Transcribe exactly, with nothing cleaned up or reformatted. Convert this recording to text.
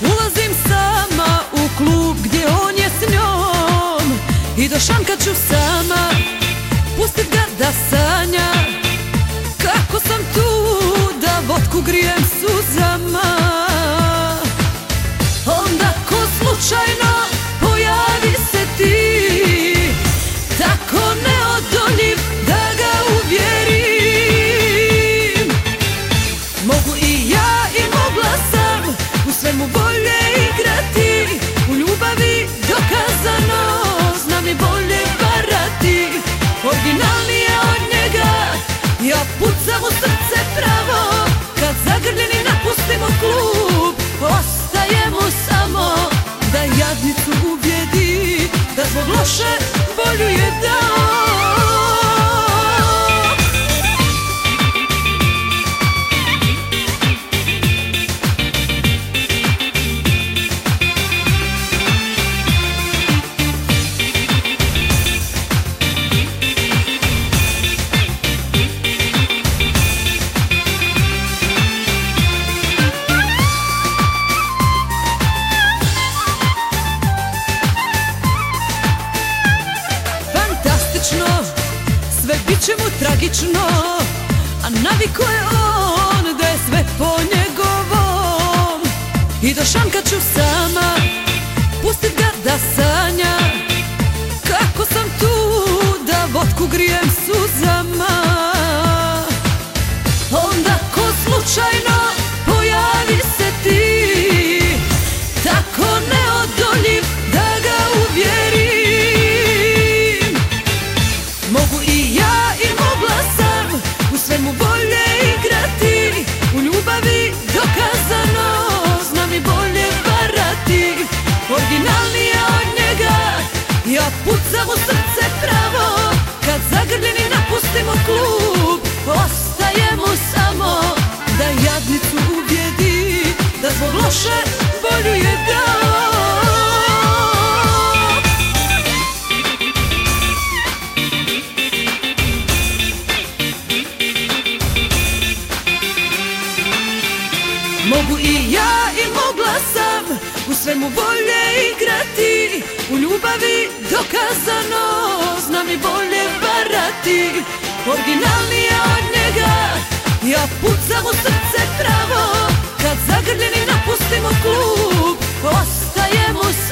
Ulazim sama u klub gdje on je s njom i do šanka ću sama pustit ga da sanja kako sam tu da vodku grijem suzama. Onda ko slučajno pojavi se ti, tako neodoljiv da ga uvjerim. Mogu i ja i mogla sam u svemu bolje igrati, u ljubavi dokazano znam i bolje varati. Originalnije od njega, ja pucam u srce pravo, kad zagrljeni napustimo klub, ostaje mu samo da jadnicu ubijedi da zbog loše volju je dao. Sve bit će mu tragično, a naviko je on da je sve po njegovom. I do šanka ću sama pustit ga da sanja kako sam tu da vodku grijem suzama. Onda ko slučajno pojavi se ti, tako neodoljiv da ga uvjerim. Mogu i ja i mogla sam u svemu bolje igrati, u ljubavi dokazano znam i bolje varati. Originalnije od njega, ja pucam u srce pravo, kad zagrljeni napustimo klub, ostaje mu samo da jadnicu ubijedi da zbog loše volju je dao. Mogu i ja i mogla sam u svemu bolje igrati, u ljubavi dokazano znam i bolje varati. Originalnije od njega, ja pucam u srce pravo, kad zagrljeni napustimo klub, ostaje mu